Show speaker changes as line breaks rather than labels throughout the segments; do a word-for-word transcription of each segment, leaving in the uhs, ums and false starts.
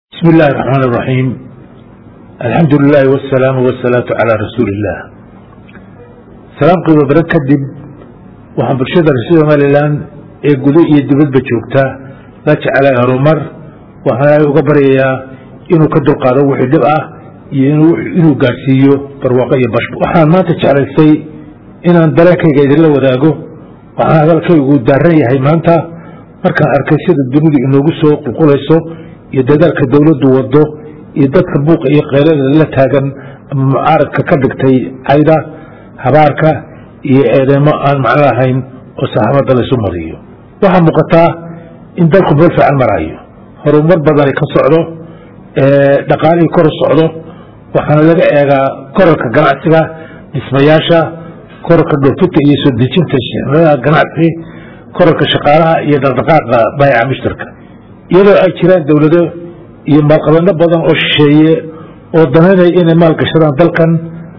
بسم الله الرحمن الرحيم الحمد لله والسلام والصلاة على رسول الله سلام قيمة برد كدب وحن برشاد رسول ماليلان يقولوا يدبد بجوكتا لا تعالى هرومر وحنا يقبريا إنو كدو قادو وحدبئة إنو قارسيو برواقية بشب وحنا ما تتعالى السي إنا اندلاكي قيد الله وذاقو وحنا هذا الكي يقول داري هايمانتا marka arkaysid dunida inoogu soo qulqulayso iyo dadaalka dawladdu wado iyo dadka buuq iyo qeylada la taagan mucaaradka ka dhigtay ayda habaarka iyo eedeymo aan macno lahayn oo saxaabada la isu mariyo waxaa muuqata in dalku meel fiican marayo horumar badan ka socdo dhaqaalihii kor socdo waxaana laga eegaa kororka ganacsiga dhismayaasha kororka dhoofinta iyo soo dejinta shirkadaha ganacsi kororka shaqaalaha iyo dhaqdhaqaaqa baayaca mushtarka iyadoo ay jiraan dawlado iyo maalqabeeno badan oo shisheeye oo danaynaya inay maalgashadaan dalkan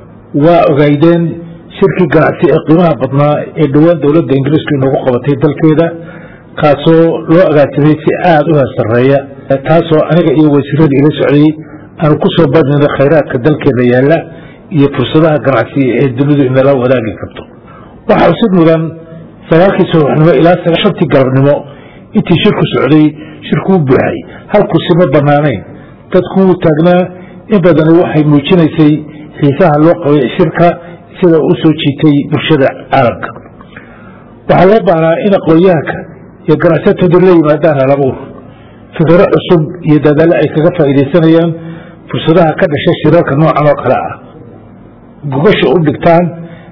waa ogaydeen shirkii ganacsi ee qiimaha badnaa ee dhowaan dowladda ingiriiska inoogu qabatay dalkeeda kaasoo loo agaasimay si aada u heersareeya taasoo aniga iyo wasiirada ila socday aanu ku soo badnayno khayraadka dalkeeda yaalla iyo fursadaha ganacsi ee dunidu inala wadaagi karto waxaa usid mudan sagaalkii subaxnimo ilaa shantii galabnimo intii shirku socday shirku u buuxay halkuusi ma banaanayn dadku wuu taagnaa in badani waxay muujinaysay xiisaha loo qabay shirka sida u soo jiitay bulshada caalamka waxaa loo baahnaa in aqoonyahanka iyo ganacsatadu la yimaadaan halabuur fikiro cusub iyo dadaalo ay kaga faa'iidaysanayaan fursadaha ka dhashay shirarka noocan oo kale ah gogasha u dhigtaan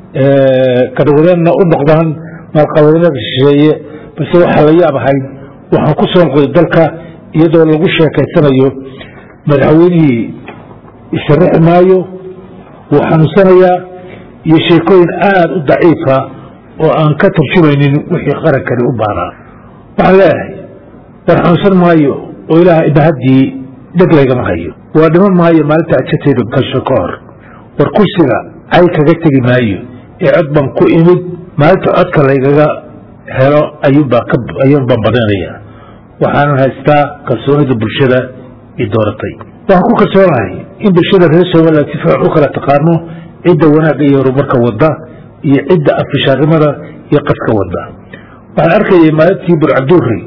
kadhawadeenna u noqdaan maalqabeennada shisheeye balse waxaa la yaab ahayd waxaan ku soo noqday dalka iyadoo lagu sheekaysanayo madaxweynihii isharixi maayo wuu xanuunsanayaa iyo sheekooyin aada u daciifa oo aan ka tarjumaynin wixii qarankani u baahnaa waxaan leeyahay war xanuunsan maayo oo ilaah ibahaddii dheg laygama hayo waa dhiman maayo maalinta ajatayda gasho ka hor war kursiga cay kaga tegi maayo ee cod baan ku imid maalinta codka laygaga helo ayuun baan badinaya waxaanan haystaa kalsoonida bulshada i dooratay waxaan ku kalsoonahay in bulshada reer somaliland si fiican u kala taqaano cidda wanaagga iyo horumarka wada iyo cidda afishaarnimada iyo qaska wada waxaan arkayay maalintii burcaduuri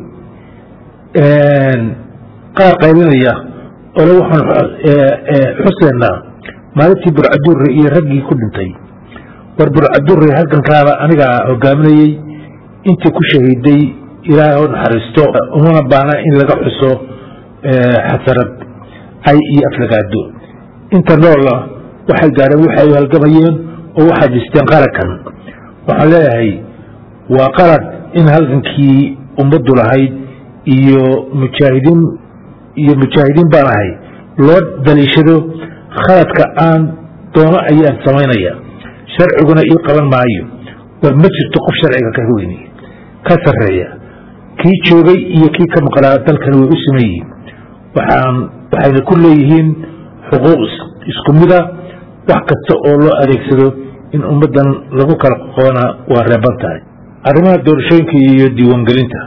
qaar qaylinaya ole waxaan xuseynaa maalintii burcaduuri iyo raggii ku dhintay war burcaduuri halkankaaba anigaa hogaaminayey intii ku shahiiday ilaahay oo naxariisto umana baana in laga xuso xasarad cay iyo aflagaado inta noola waxay gaadheen waxay u halgamayeen oo waxay dhisteen qarankan waxaan leeyahay waa qalad in halgankii ummaddu lahayd iyo mujaahidiin iyo mujaahidiin baan ahay loo daliishado khaladka aan doono ayaan samaynaya sharciguna ii qaban maayo war ma jirto qof sharciga ka weyni ka sarreeya kii joogay iyo kii ka maqlaa dalkan way u siman yihiin waxaan waxayna ku leeyihiin xuquuq isku mida wax kasta oo loo adeegsado in ummaddan lagu kala qoqoona waa reeban tahay arrimaha doorashooyinka iyo diiwaangelinta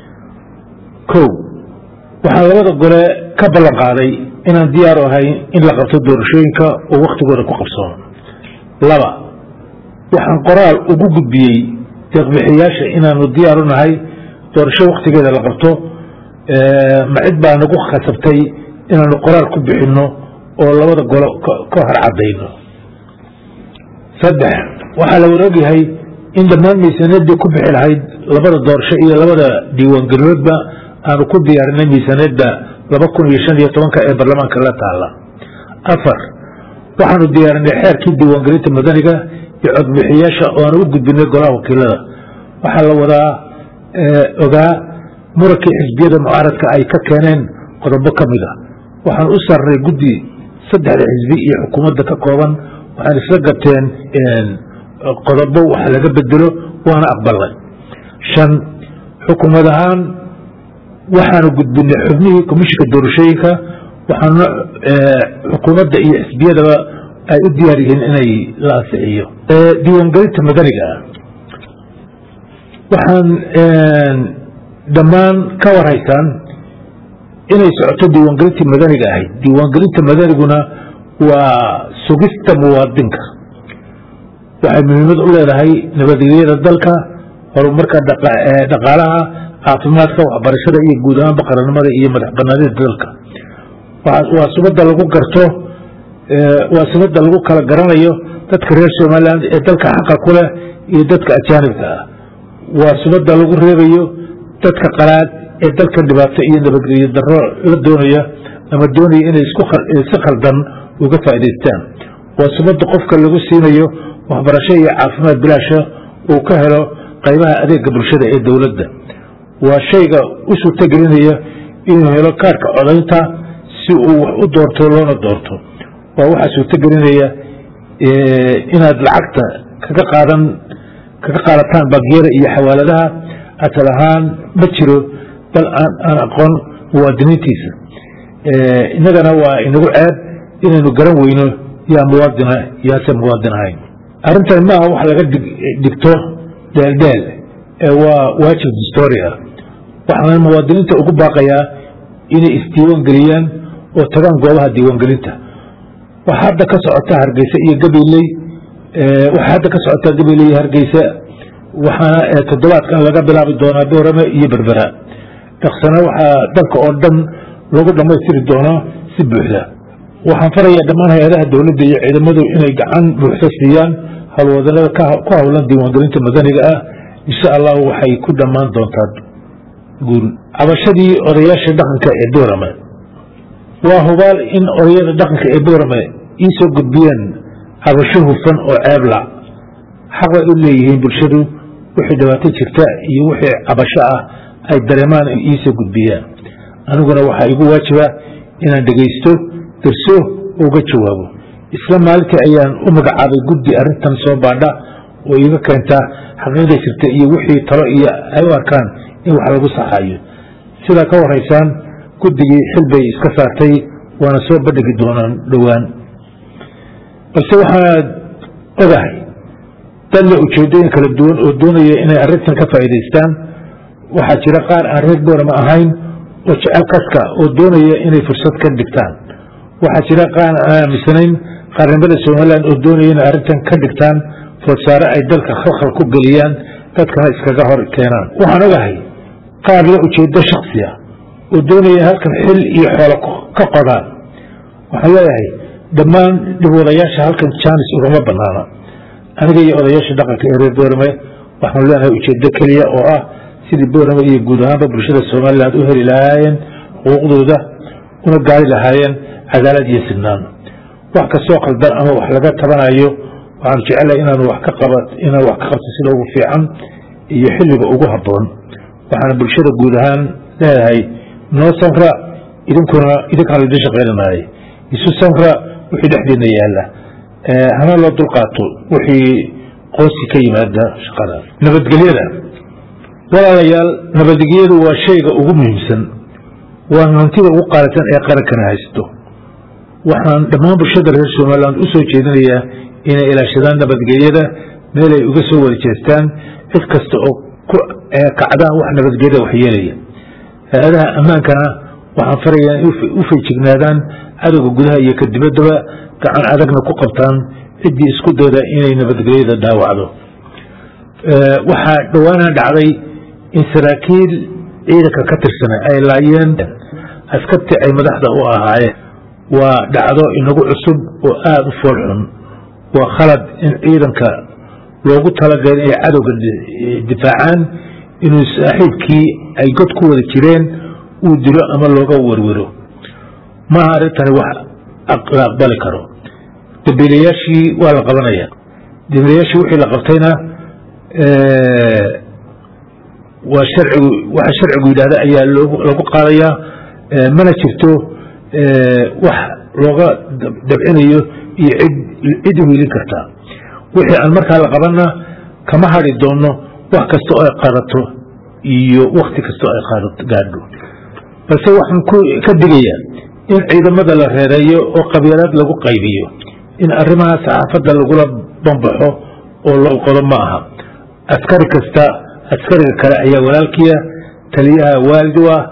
kow waxaan labada gole ka ballan qaaday inaan diyaar u ahay in la qabto doorashooyinka oo wakhtigooda ku qabsoono laba waxaan qoraal ugu gudbiyey deeqbixiyaasha inaanu diyaar u nahay doorasho wakhtigeeda la qabto ma cid baa nagu khasabtay inaanu qoraal ku bixinno oo labada golo ka hor caddayno saddex waxaa la waroogyahay in dhammaan miisaaniyaddii ku bixi lahayd labada doorasho iyo labada diiwaangeliyoodba aanu ku diyaarinay miisaaniyadda laba kun iyo shan iyo tobanka ee baarlamaanka la taala afar waxaanu diyaarinay xeerkii diiwaangelinta madaniga iyo codbixiyaasha oo aan u gudbinay golaha wakiilada waxaa la wadaa ogaa murankii xisbiyada mucaaradka ay ka keeneen qodobo ka mid a waxaan u saarnay guddi saddexda xisbi iyo xukuumadda ka kooban waxaan isla garteen qodobo wax laga bedelo waana aqbalnay shan xukuumad ahaan waxaanu gudbinay xubnihii komishinka doorashooyinka waxaana xukuumadda iyo xisbiyadaba ay u diyaar yihiin inay la ansixiyo diiwaangelinta madaniga ah waxaan dhammaan ka warhaysaan inay socoto diiwaangelintii madaniga ahayd. Diiwaangelinta madaniguna waa sugista muwaadinka, waxay muhiimad u leedahay nabadgelyada dalka, horumarka dhaqaalaha, caafimaadka, waxbarashada iyo guud ahaan qaranimada iyo madax banaanida dalka. waa sababta lagu garto waa sababta lagu kala garanayo dadka reer Soomaaliland ee dalka xaqa ku leh iyo dadka ajaanibka ah. waa sababta lagu reebayo dadka qalaad ee dalka dhibaato iyo nabadgelyo darro la doonaya ama doonaya inay isku si khaldan uga faa'iideystaan. waa sababta qofka lagu siinayo waxbarasho iyo caafimaad bilaasha uu ka helo qaybaha adeega bulshada ee dawladda. waa shayga u suurtagelinaya inuu helo kaarka codaynta si uu wax u doorto loona doorto. waa waxa suurtagelinaya inaad lacagta kaga qaadan kaga qaadataan bangiyada iyo xawaaladaha asal ahaan ma jiro bal aan aqoon muwaadiniintiisa. innagana waa inagu ceeb inaynu garan weyno yaa muwaadina yaase muwaadin ahayn. arrintan ma aha wax laga dhigto dheeldheel ee waa waajib dastuuri ah. waxaan muwaadiniinta ugu baaqayaa inay isdiiwaan geliyaan oo tagaan goobaha diiwaangelinta. waxa hadda ka socota Hargeysa iyo Gabiley waxa hadda ka socota Gabiley iyo Hargeysa waxaana toddobaadkan laga bilaabi doonaa Boorame iyo Berbera. dhaqsana waxa dalka oo dhan lagu dhamaystiri doonaa si buuxda. waxaan farayaa dhammaan hay'adaha dawladda iyo ciidamadu inay gacan buuxda siiyaan hawlwadannada ku hawlan diiwaangelinta madaniga ah. insha Allah waxay ku dhamaan doontaa guul. cabashadii odayaasha dhaqanka ee Boorame. waa hubaal in odayada dhaqanka ee Boorame ii soo gudbiyeen cabasho hufan oo ceebla. xaq way u leeyihiin bulshadu wixii dhibaato jirta iyo wixii cabasho ah ay dareemaan ii soo gudbiyaan. aniguna waxaa igu waajiba inaan dhegaysto, darso, uga jawaabo. isla maalintii ayaan u magacaabay guddi arrintan soo baadha oo iga keenta xaqiiqda jirta iyo wixii talo iyo ay u arkaan in wax lagu saxayo. sidaa ka waraysaan guddigii xil bay iska saartay waana soo bandhigi doonaan dhowaan. balse waxaan ogahay dad leh ujeedooyin kala duwan oo doonaya inay arrintan ka faa'iidaystaan. waxaa jira qaar aan reer Boorame ahayn oo jecel qaska oo doonaya inay fursad ka dhigtaan. waxaa jira qaar aan aaminsanayn qaranimada Soomaaliland oo doonaya inay arrintan ka dhigtaan fursaare ay dalka khalkhal ku geliyaan dadkana iskaga hor keenaan. waxaan ogahay qaar leh ujeedo shakhsi ah oo doonaya halkan xil iyo xoolo ka qodaan. waxaan leeyahay dhammaan dhibwadayaasha halkan jaanis ugama banaana. aniga iyo odayaasha dhaqanka ee reer Boorame waxaan leenahay ujeedo keliya oo ah sidii Boorame iyo guud ahaanba bulshada Soomaaliland u heli lahaayeen xuquuqdooda una gaari lahaayeen cadaalad iyo sinaan. wax kastoo qaldan ama wax laga tabanayo waxaan jecelahay inaan wax ka qabat inaan wax ka qabto sida ugu fiican iyo xilliga ugu habboon. waxaan bulshada guud ahaan leeyahay noo samra idinkuna idinkaan la shaqeynaayo. isu samra wixii dhexdeena yaala hana loo dulqaato wixii qoysi ka yimaada shaqada. nabadgelyada walaalayaal, nabadgelyadu waa shayga ugu muhiimsan, waa hantida ugu qaalisan ee qarankana haysto. waxaan dhammaan bulshada reer Soomaaliland u soo jeedinayaa inay ilaashadaan nabadgelyada meel ay uga soo wada jeestaan cid kasta oo ku kacdaan wax nabadgelyada wax yeelaya. hay'adaha ammaankana waxaan farayaa in u feejignaadaan cadowga gudaha iyo ka dibaddaba, gacan adagna ku qabtaan ciddii isku dayda inay nabadgelyada dhaawacdo. waxaa dhowaana dhacday in saraakiil ciidanka ka tirsanay ay laayeen askartii ay madaxda u ahaayeen. waa dhacdo inagu cusub oo aada u fool xun. waa khalad in ciidanka loogu talagalay inay cadowga difaacaan inuu saaxiibkii ay god ku wada jireen uu dilo ama looga werwero. maaha arrintani wax la aqbali karo. dambiilayaashii waa la qabanaya. dambiilayaashii wixii la qabtayna waa sharcigu waxa sharcigu yidhaahda ayaa lagu qaadayaa. mana jirto wax looga dabcinayo iyo cid cid wiilin karta. wixii aan markaa la qabanna kama hadhi doono wax kasta oo ay qaadato iyo waqti kasta oo ay qaadato gaadho. balse waxaan ku ka digayaa in ciidamada la reereeyo oo qabiilad lagu qaybiyo, in arrimaha saxaafadda lagula bambaxo oo loo qodo ma aha. askari kasta askariga kale ayaa walaalkiya, taliyaha waalid u ah,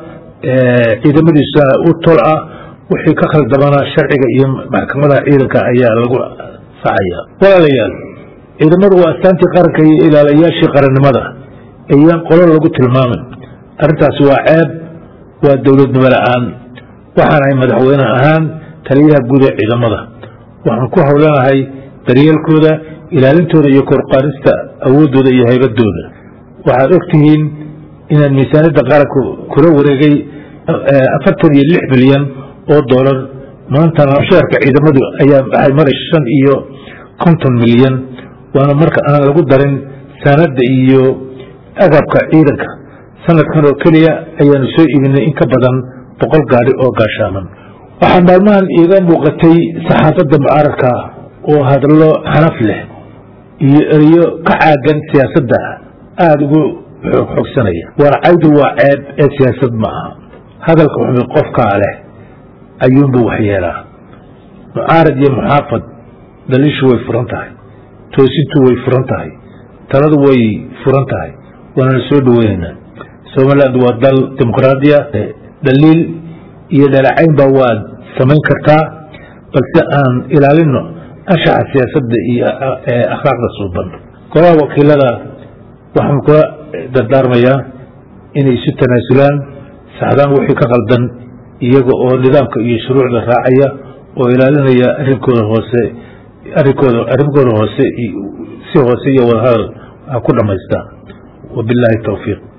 ciidamadiisa u tol ah wixii ka khaldamana sharciga iyo maxkamada ciidanka ayaa lagu saacaya walaalayaal ciidamadu waa astaantii qaranka iyo ilaaliyaashii qarannimada ayaan qolo lagu tilmaamin arrintaasi waa ceeb waa dowladnimo la'aan waxaanahay madaxweyne ahaan taliyaha guud ee ciidamada waxaan ku howlanahay daryeelkooda ilaalintooda iyo korqaadista awoodooda iyo haybadooda waxaad ogtihiin inaan miisaaniyadda qaranku kula wareegay afartan iyo lix milyan oo doolar maantana mushaarka ciidamadu ayaa waxay maray shan iyo konton milyan waana marka aan lagu darin sanadda iyo agabka ciidanka sanadkan oo keliya ayaanu soo iibinay in ka badan boqol gaari oo gaashaaman waxaa maalmahan iiga muuqatay saxaafadda mucaaradka oo hadallo xanaf leh iyo erayo ka caagan siyaasadda aada ugu xoogsanaya waana caydu waa ceeb ee siyaasad ma aha hadalka xumi qofkaa leh ayuunbuu waxyeelaa mucaarad iyo muxaafad daliishu way furan tahay toosintu way furan tahay taladu way furan tahay waanana soo dhaweynaynaa somaliland waa dal dimuqraadiya daliil iyo dhalacaynba waad samayn kartaa balse aan ilaalino anshaxa siyaasadda iyo akhlaaqda suuban golaha wakiilada waxaan kula dardaarmayaa inay isu tanaasulaan saxdaan wixii ka qaldan iyaga oo nidaamka iyo shuruucda raacaya oo ilaalinaya arrinkooda hoose arrinkooda arrinkooda hoose si hoose iyo wadahadal ku dhamaystaan wabillahi tawfiiq